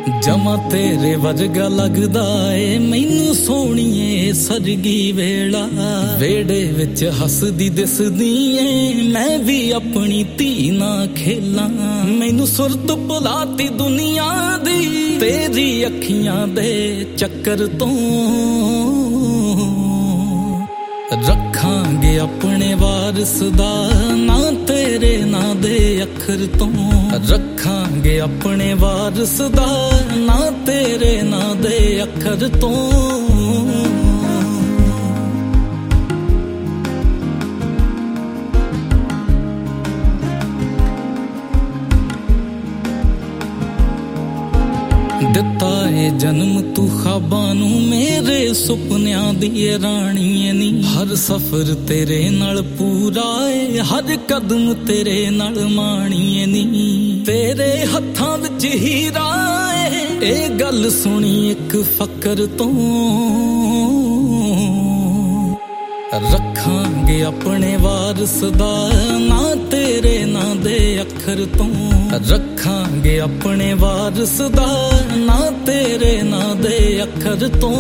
जमा तेरे वर्गा लगदा ए मैनू सोहणीए सरगी वेला वेड़े विच हसदी दिसदी ए मैं भी अपनी धी ना खेलां मैनू सुरत भुलाती दुनिया दी तेरी अखियां दे चक्कर तो रखांगे अपने वारिस दा ना तेरे ना दे अखर तो रखांगे अपने वारिस दा ना तेरे ना दे अखर तो दिता है जन्म तू ख्वाबां नू मेरे सुपनियां दी राणीए नी हर सफर तेरे नाल पूरा है हर कदम तेरे नाल माणीए नी तेरे हत्थां विच हीरा है ए गल सुनी एक फकर तो रखांगे अपने वारिस दा ना तेरे ना दे अखर तो रखांगे अपने वारिस दा ना तेरे ना दे अखर तो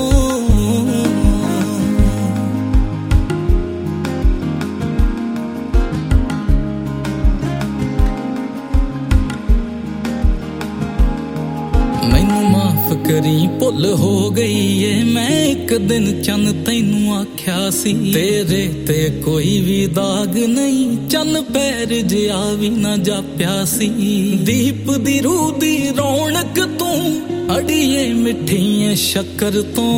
करी भुल हो गई है मैं एक दिन चन तैनू आख्या सी तेरे ते कोई भी दाग नहीं चन पैर जिया भी ना जाप्या सी दीप दी रूह दी रौनक तू अड़िए मिठिए शक्कर तो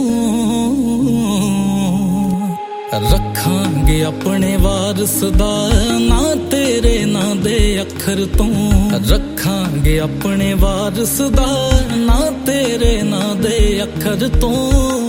रखांगे अपने वारिस दा ना तेरे ना दे अखर तो रखांगे अपने वारिस दा ना तेरे ना दे अखर तो